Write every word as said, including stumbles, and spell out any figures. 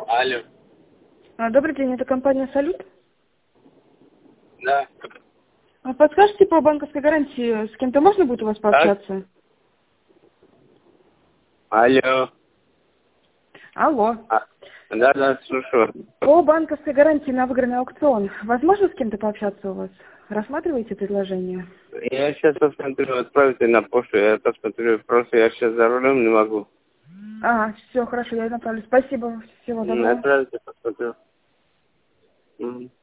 Алло. А, Добрый день, это компания «Салют». Да. А подскажите по банковской гарантии, с кем-то можно будет у вас пообщаться? Алло. Алло. А, да, да, слушаю. По банковской гарантии на выигранный аукцион, возможно с кем-то пообщаться у вас? Рассматриваете предложение? Я сейчас посмотрю, отправите на почту, я посмотрю. Просто я сейчас за рулем не могу. А, все, хорошо, я направлю. Спасибо, всего М, доброго. Отправите, посмотрю. Мгм.